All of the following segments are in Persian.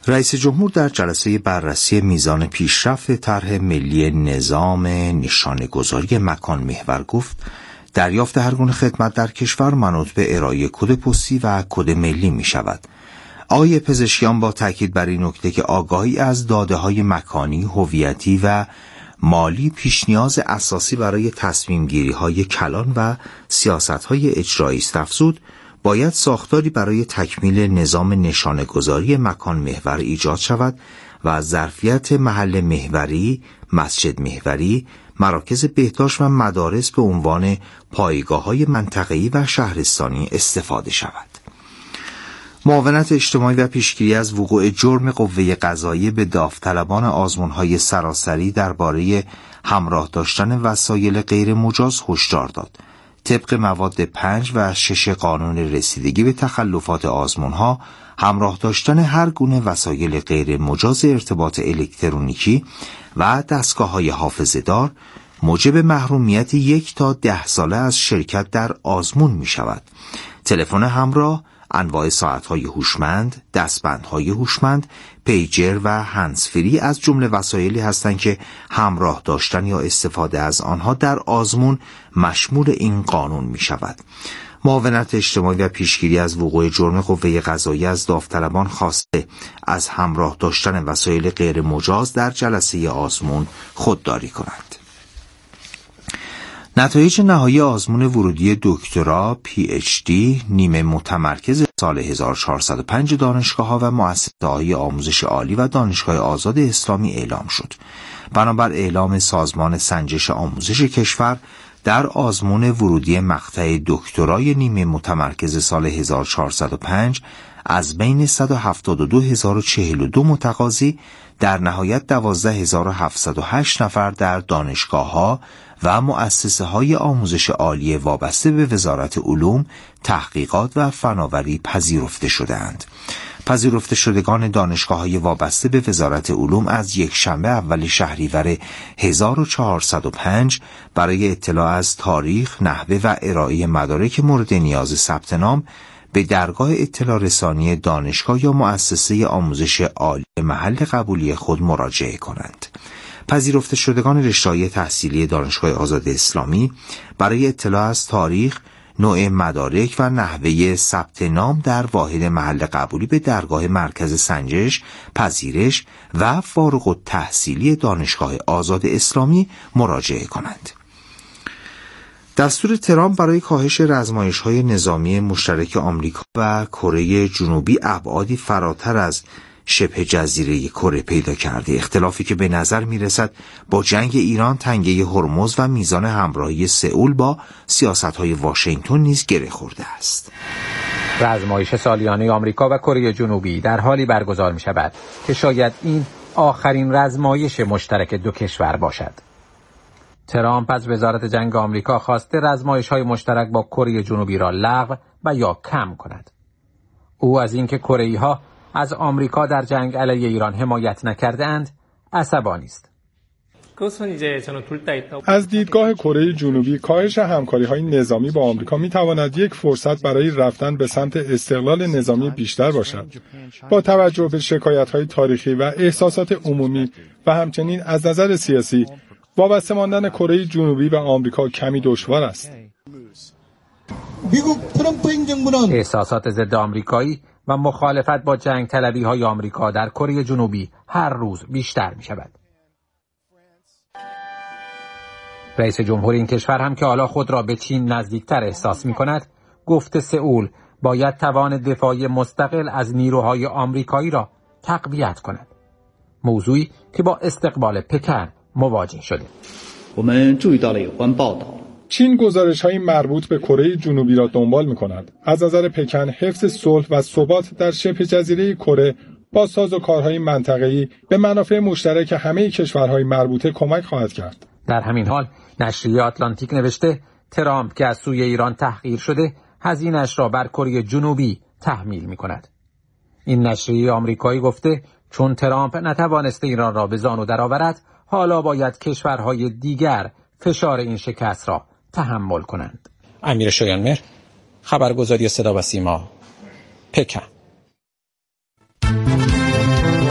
رئیس جمهور در جلسه بررسی میزان پیشرفت طرح ملی نظام نشانه‌گذاری مکان محور گفت دریافت هر گونه خدمت در کشور منوط به ارائه کد پستی و کد ملی می شود. آقای پزشکیان با تاکید بر این نکته که آگاهی از داده‌های مکانی، هویتی و مالی پیش نیاز اساسی برای تصمیم گیری‌های کلان و سیاست‌های اجرایی است افزود، باید ساختاری برای تکمیل نظام نشانه‌گذاری مکان محور ایجاد شود و ظرفیت محل محوری، مسجد محوری، مراکز بهداشت و مدارس به عنوان پایگاه‌های منطقه‌ای و شهرستانی استفاده شود. معاونت اجتماعی و پیشگیری از وقوع جرم قوه قضاییه به داوطلبان آزمون‌های سراسری درباره همراه داشتن وسایل غیر مجاز هشدار داد. طبق مواد 5 و 6 قانون رسیدگی به تخلفات آزمون‌ها، همراه داشتن هر گونه وسایل غیر مجاز ارتباط الکترونیکی و دستگاه‌های حافظه‌دار موجب محرومیت 1 تا 10 ساله از شرکت در آزمون می‌شود. تلفن همراه، انواع ساعت‌های هوشمند، دستبندهای هوشمند، پیجر و هندزفری از جمله وسایلی هستند که همراه داشتن یا استفاده از آنها در آزمون مشمول این قانون می شود. معاونت اجتماعی و پیشگیری از وقوع جرم قوه قضاییه از داوطلبان خواسته از همراه داشتن وسایل غیر مجاز در جلسه آزمون خودداری کنند. نتایج نهایی آزمون ورودی دکترا PhD نیمه متمرکز سال 1405 دانشگاه‌ها و مؤسسه‌های آموزش عالی و دانشگاه آزاد اسلامی اعلام شد. بنابر اعلام سازمان سنجش آموزش کشور، در آزمون ورودی مقطع دکترای نیمه متمرکز سال 1405 از بین 172,042 متقاضی در نهایت 12,708 نفر در دانشگاه‌ها و مؤسسه‌های آموزش عالی وابسته به وزارت علوم، تحقیقات و فناوری پذیرفته شدند. پذیرفته شدگان دانشگاه‌های وابسته به وزارت علوم از یکشنبه اول شهریور 1405 برای اطلاع از تاریخ، نحوه و ارائه مدارک مورد نیاز ثبت نام به درگاه اطلاع رسانی دانشگاه یا مؤسسه آموزش عالی محل قبولی خود مراجعه کنند. پذیرفته شدگان رشته‌های تحصیلی دانشگاه آزاد اسلامی برای اطلاع از تاریخ، نوع مدارک و نحوه ثبت نام در واحد محل قبولی به درگاه مرکز سنجش، پذیرش و فارغ التحصیلی دانشگاه آزاد اسلامی مراجعه کنند. دستور ترامپ برای کاهش رزمایش‌های نظامی مشترک آمریکا و کره جنوبی ابعادی فراتر از شبه جزیره کره پیدا کرده، اختلافی که به نظر می‌رسد با جنگ ایران، تنگه هرمز و میزان همراهی سئول با سیاست‌های واشنگتن نیز گره خورده است. رزمایش سالیانه آمریکا و کره جنوبی در حالی برگزار می‌شود که شاید این آخرین رزمایش مشترک دو کشور باشد. ترامپ از وزارت جنگ آمریکا خواسته رزمایش‌های مشترک با کره جنوبی را لغو و یا کم کند. او از اینکه کره‌ای‌ها از آمریکا در جنگ علیه ایران حمایت نکرده‌اند عصبانی است. از دیدگاه کره جنوبی، کاهش همکاری‌های نظامی با آمریکا می‌تواند یک فرصت برای رفتن به سمت استقلال نظامی بیشتر باشد. با توجه به شکایت‌های تاریخی و احساسات عمومی و همچنین از نظر سیاسی، وابسته ماندن کره جنوبی به آمریکا کمی دشوار است. احساسات ضد آمریکایی و مخالفت با جنگ طلبی های آمریکا در کره جنوبی هر روز بیشتر می شود. رئیس جمهور این کشور هم که حالا خود را به چین نزدیکتر احساس می کند، گفت سئول باید توان دفاعی مستقل از نیروهای آمریکایی را تقویت کند. موضوعی که با استقبال پکن مواجه شده. چین گزارش‌های مربوط به کره جنوبی را دنبال می‌کند. از نظر پکن، حفظ صلح و ثبات در شبه جزیره کره با سازوکارهای منطقه‌ای به منافع مشترک همه کشورهای مربوطه کمک خواهد کرد. در همین حال نشریه آتلانتیک نوشته ترامپ که از سوی ایران تحقیر شده، هزینه‌اش را بر کره جنوبی تحمیل می‌کند. این نشریه آمریکایی گفته چون ترامپ نتوانسته ایران را به زانو درآورد، حالا باید کشورهای دیگر فشار این شکست را تحمل کنند. امیر شایانمهر، خبرگزاری صدا و سیما، پکن.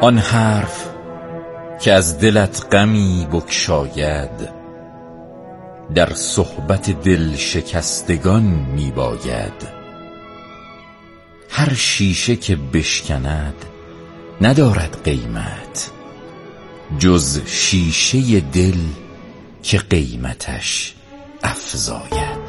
آن حرف که از دلت غمی بکشاید، در صحبت دل شکستگان می باید. هر شیشه که بشکند ندارد قیمت، جز شیشه دل که قیمتش افزاید.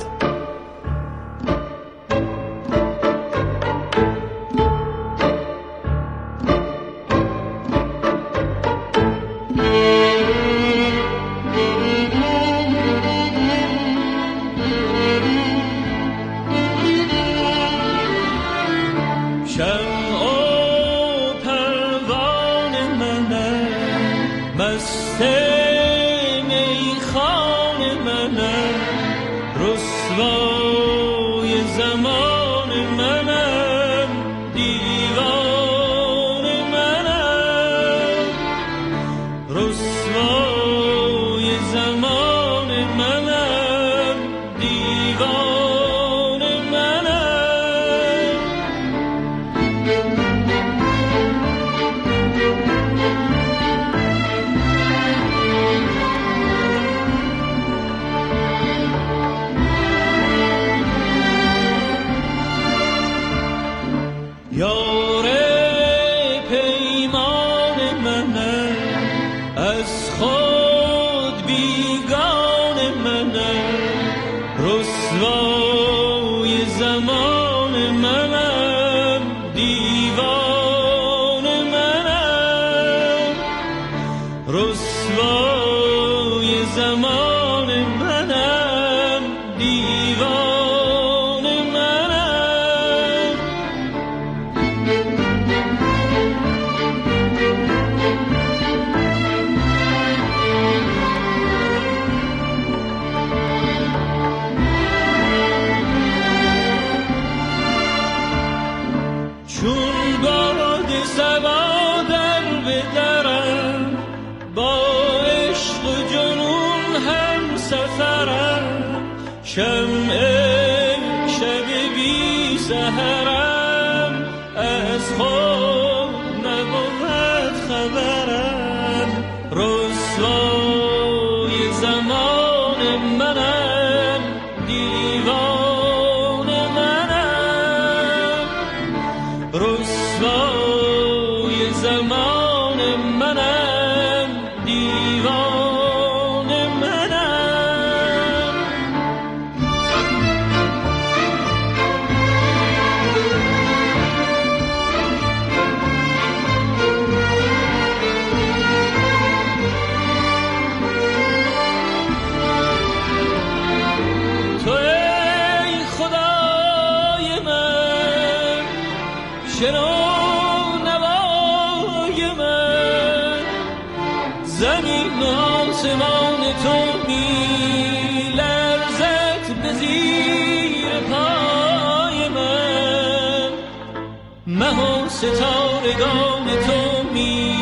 ستارگان تو می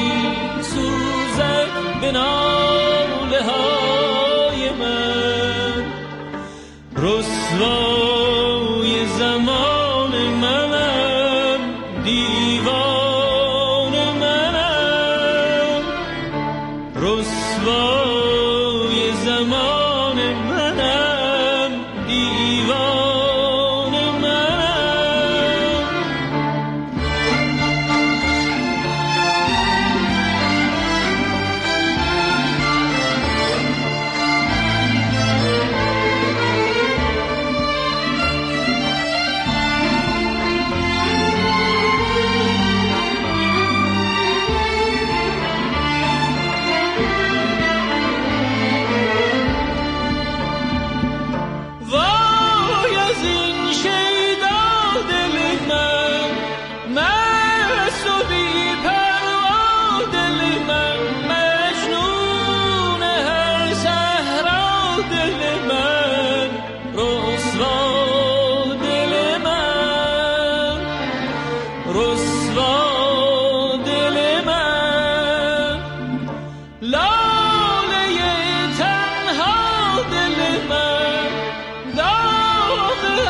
سوزد به ناله های من، رسوای زمان منم، دیوان منم، رسوای زمان منم، دیوان منم.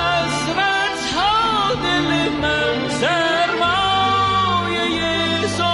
Sermaye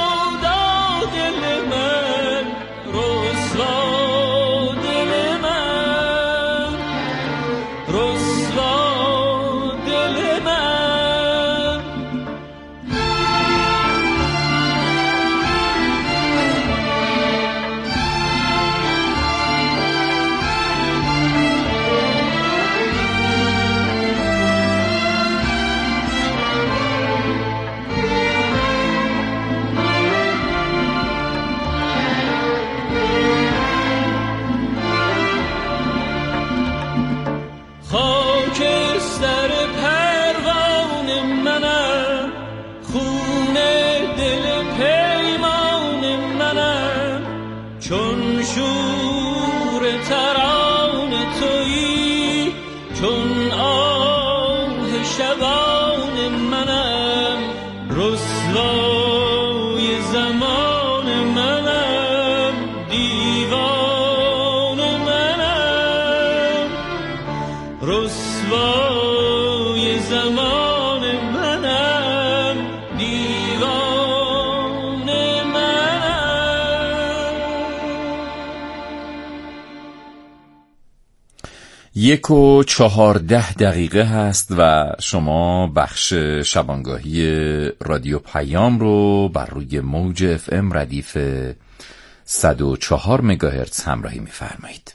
شبان منم، رسوای زمان منم، دیوان منم، رسوای زمان منم، دیوان منم. 1:14 هست و شما بخش شبانگاهی رادیو پیام رو بر روی موج FM ردیف 104 مگاهرتز همراهی می‌فرمایید.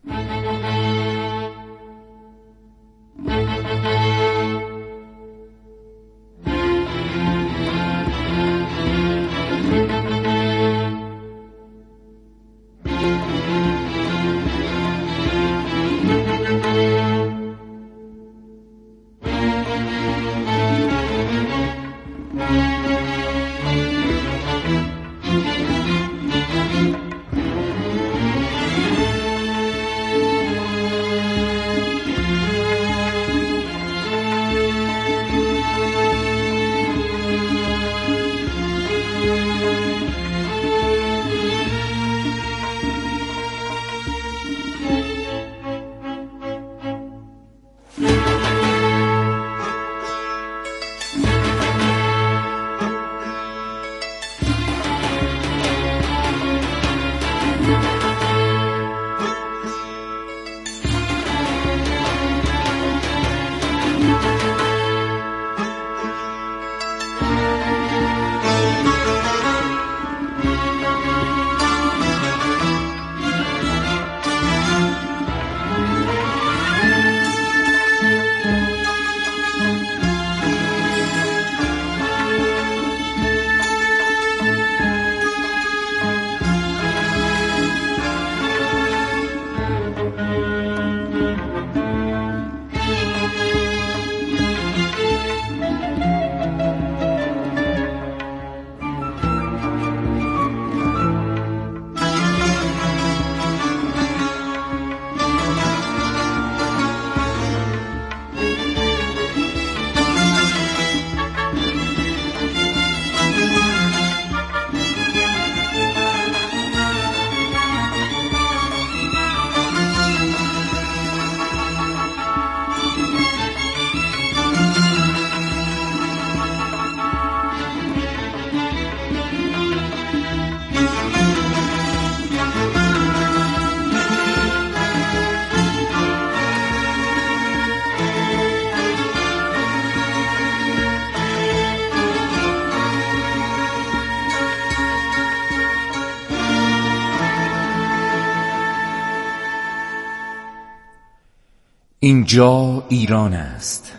اینجا ایران است،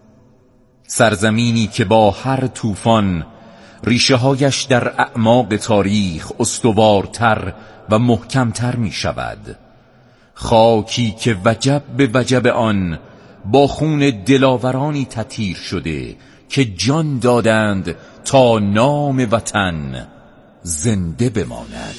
سرزمینی که با هر طوفان ریشه هایش در اعماق تاریخ استوارتر و محکمتر می شود. خاکی که وجب به وجب آن با خون دلاورانی تطهیر شده که جان دادند تا نام وطن زنده بماند.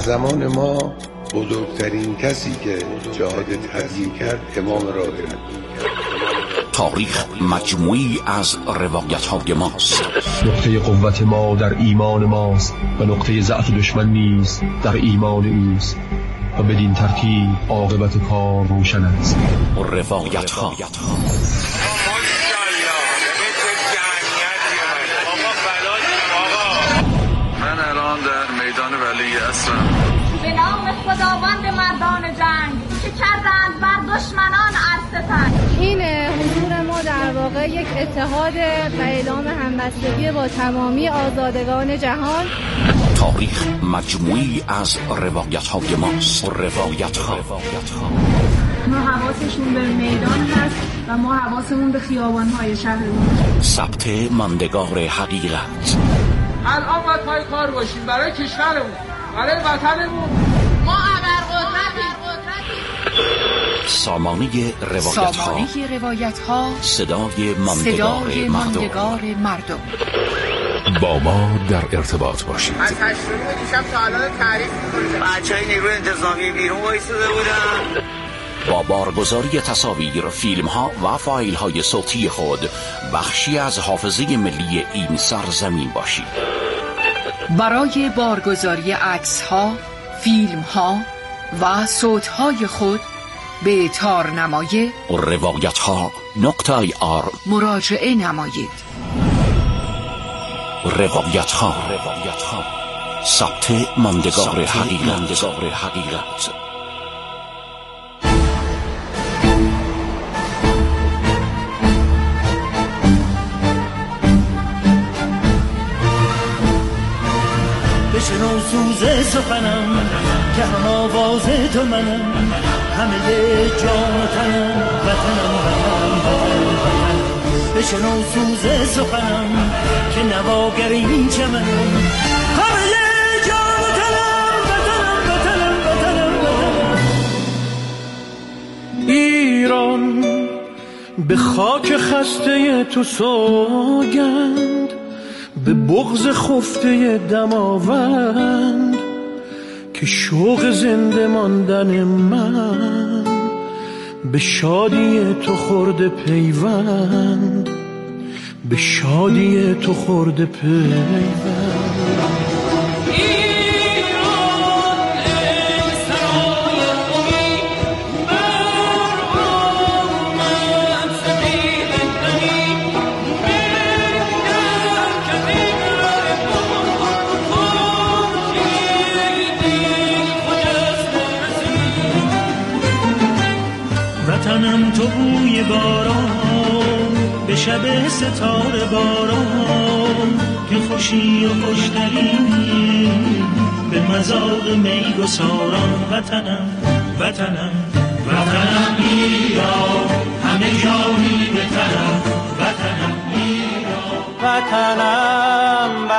زمان ما بزرگترین کسی که جهاد تبیین کرد امام راهب بود. تاریخ مجموعی از روایت‌های ماست. نقطه قوت ما در ایمان ماست و نقطه ضعف دشمن نیز در ایمان اوست و بدین ترتیب عاقبت کار روشن است. روایت‌ها من الان در میدان ولی هستم. به نام خداوند مردان جنگ که کردند بر دشمنان عرصه. این حضور ما در واقع یک اتحاد و اعلام همبستگی با تمامی آزادگان جهان. تاریخ مجموعی از روایت‌های ماست. روایت‌ها ما حواسشون به میدان هست و ما حواسمون به خیابان‌های شهرمون. ثبت ماندگار حقیقت. الان باید پای کار باشیم برای کشورمون، برای وطنمون. ما ابرقدرتیم. سامانه روایت‌ها، صدای ماندگار مردم. با ما در ارتباط باشید. از 8 دیشب تا الان تعریف می‌کنیم. بچه‌های نیروی انتظامی بیرون وایساده بودن. با بارگذاری تصاویر، فیلم‌ها و فایل‌های صوتی خود بخشی از حافظه ملی این سرزمین باشید. برای بارگذاری عکس‌ها، فیلم‌ها و صوت‌های خود به تارنمای روایت‌ها.ir مراجعه نمایید. روایت‌ها، ثبت ماندگار حقیقت. بشنو سوز سخنم که هم آواز تو منم، همه جان و تنم، وطنم. بشنو سوز سخنم که نواگر این چمنم، همه جان و تنم، وطنم. ایران به خاک خسته تو سوگند، به بغض خفته دماوند که شوق زنده ماندن من به شادی تو خورده پیوند، به شادی تو خورده پیوند. وطنم تو بوی باران، به شب ستاره باران که خوشی و خوشترینی به مذاق می گساران. وطنم ایران، همه جانی بتنم. وطنم ایران،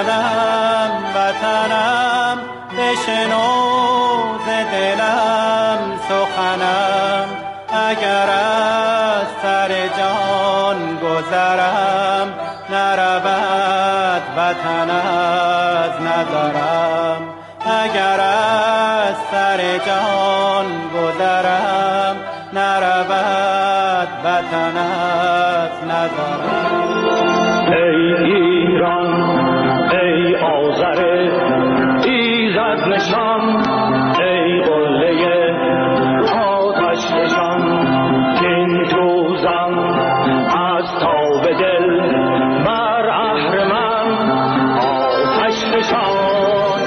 وطنم بشنو ز دلم سخنم، اگر از سر جان گذرم نرود وطن از نظرم، اگر از سر جان گذرم نرود وطن از نظرم. ای ایران، ای آذر ایزد نشان، ای قله آتش نشان، که این روزم از تاب دل بر اهرمن آتش نشان.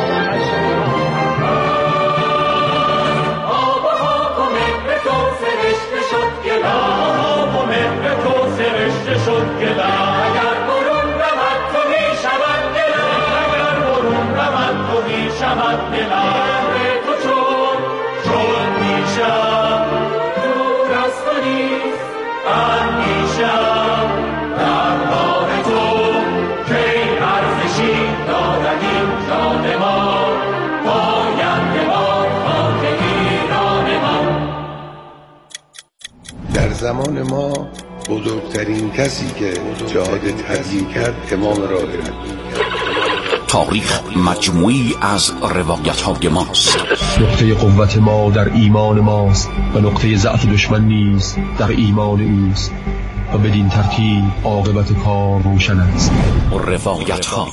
آب و مهر تو سرشته شد گلا، آب و مهر تو سرشته شد گلا، اگر برون رود تو می شود دلا، اگر برون رود تو می شود دلا. تو چون میشم دور از تو نیست اندیشم، در راه تو که ارزشی دارد این جان ما، پاینده بار خاک ایران ما. در زمان ما بزرگترین کسی که جهاد تبیین کرد امام راهب بود. تاریخ مجموعی از روایت‌های ماست. نقطه قوت ما در ایمان ماست و نقطه ضعف دشمن نیز در ایمان اوست و بدین ترتیب عاقبت کار روشن است. روایت‌ها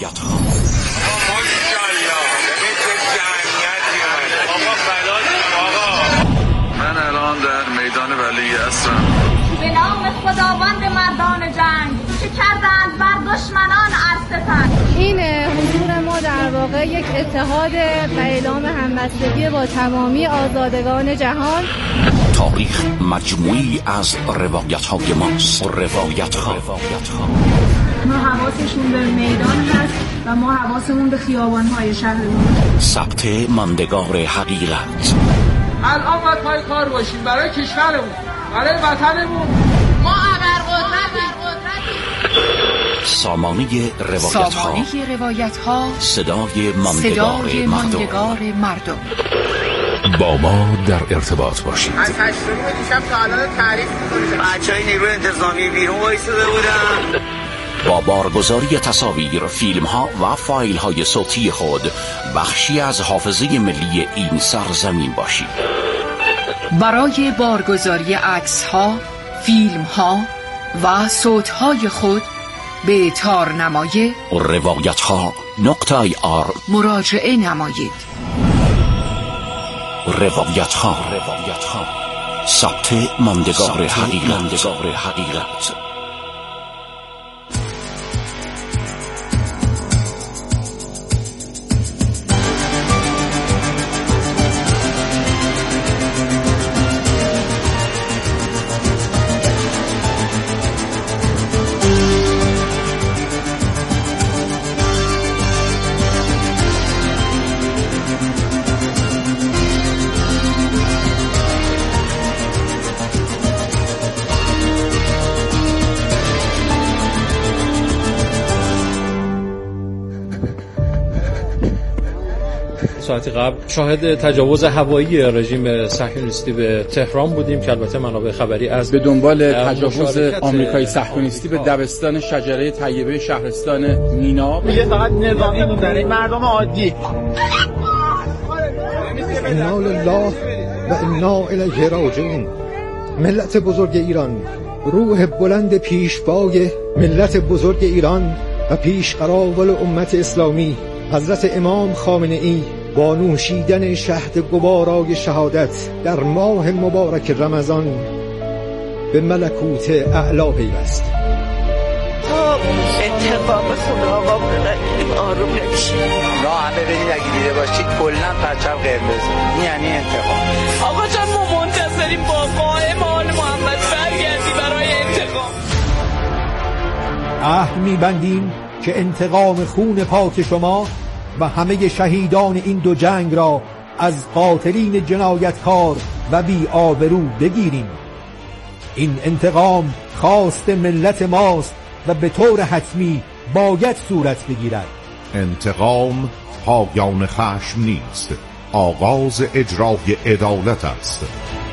من الان در میدان ولی هستم. به نام خداوند مردان جنگ که کردند بر دشمنان ارتفاع. این حضور ما در واقع یک اتحاد و اعلام همبستگی با تمامی آزادگان جهان. تاریخ مجموعی از روایت‌های ماست. روایت‌ها ما حواسشون به میدان هست و ما حواسمون به خیابان‌های شهرمون. ثبت ماندگار حقیقت. الان باید پای کار باشیم برای کشورمون، برای وطنمون. ما ابرقدرتیم. سامانه روایت‌ها، صدای ماندگار مردم. با ما در ارتباط باشید. از 8 دیشب تا الان تعریف می‌کنیم. بچه‌های نیروی انتظامی بیرون وایساده بودن. با بارگذاری تصاویر، فیلم‌ها و فایل‌های صوتی خود بخشی از حافظه ملی این سرزمین باشید. برای بارگذاری عکس‌ها، فیلم‌ها و صوت‌های خود به تارنمای روایت‌ها.ir مراجعه نمایید. روایت‌ها، ثبت ماندگار حقیقت. ساعتی قبل شاهد تجاوز هوایی رژیم صهیونیستی به تهران بودیم که البته منابع خبری از به دنبال تجاوز آمریکایی صهیونیستی به دبستان شجره طیبه شهرستان مینا. میگه فقط نظامی موندن، مردم عادی. انا لله و انا الیه راجعون. ملت بزرگ ایران، روح بلند پیشوای ملت بزرگ ایران و پیشقراول امت اسلامی حضرت امام خامنه‌ای با نوشیدن شهد گوارای شهادت در ماه مبارک رمضان به ملکوت اعلی پیوست. انتقام خدا آقا بودن آروم نمیشه. را همه بدید اگه دیده باشید کلن پرچم قرمز، این یعنی انتقام. آقا جان ما منتظریم با قائم آل محمد برگردی برای انتقام. عهد می‌بندیم که انتقام خون پاک شما و همه شهیدان این دو جنگ را از قاتلین جنایتکار و بی آبرو بگیریم. این انتقام خواست ملت ماست و به طور حتمی باید صورت بگیرد. انتقام پایان خشم نیست، آغاز اجرای عدالت است.